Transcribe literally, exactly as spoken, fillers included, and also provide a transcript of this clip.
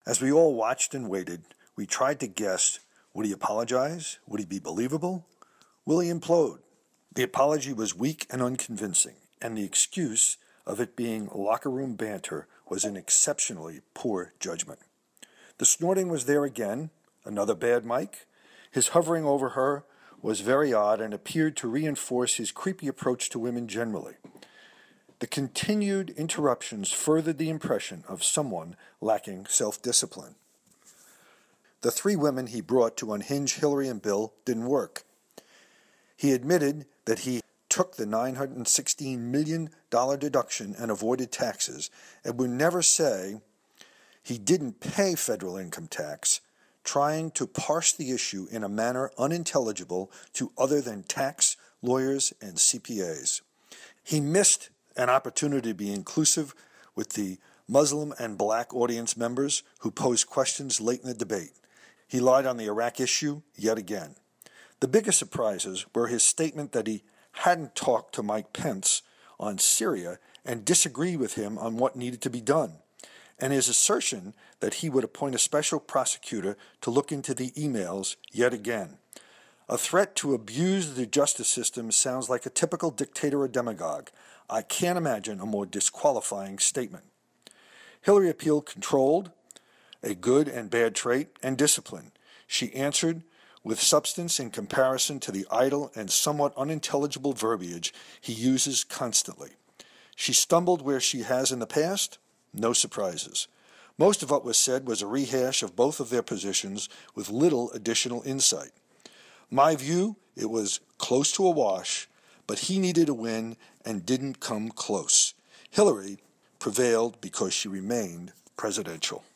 As we all watched and waited, we tried to guess, would he apologize? Would he be believable? Will he implode? The apology was weak and unconvincing, and the excuse of it being locker room banter was an exceptionally poor judgment. The snorting was there again, another bad mic. His hovering over her was very odd and appeared to reinforce his creepy approach to women generally. The continued interruptions furthered the impression of someone lacking self-discipline. The three women he brought to unhinge Hillary and Bill didn't work. He admitted that he took the nine hundred sixteen million dollars deduction and avoided taxes, and would never say he didn't pay federal income tax, trying to parse the issue in a manner unintelligible to other than tax lawyers and C P As. He missed an opportunity to be inclusive with the Muslim and black audience members who posed questions late in the debate. He lied on the Iraq issue yet again. The biggest surprises were his statement that he hadn't talked to Mike Pence on Syria and disagreed with him on what needed to be done, and his assertion that he would appoint a special prosecutor to look into the emails yet again. A threat to abuse the justice system sounds like a typical dictator or demagogue. I can't imagine a more disqualifying statement. Hillary appealed controlled, a good and bad trait, and discipline. She answered with substance in comparison to the idle and somewhat unintelligible verbiage he uses constantly. She stumbled where she has in the past. No surprises. Most of what was said was a rehash of both of their positions with little additional insight. My view, it was close to a wash, but he needed a win and didn't come close. Hillary prevailed because she remained presidential.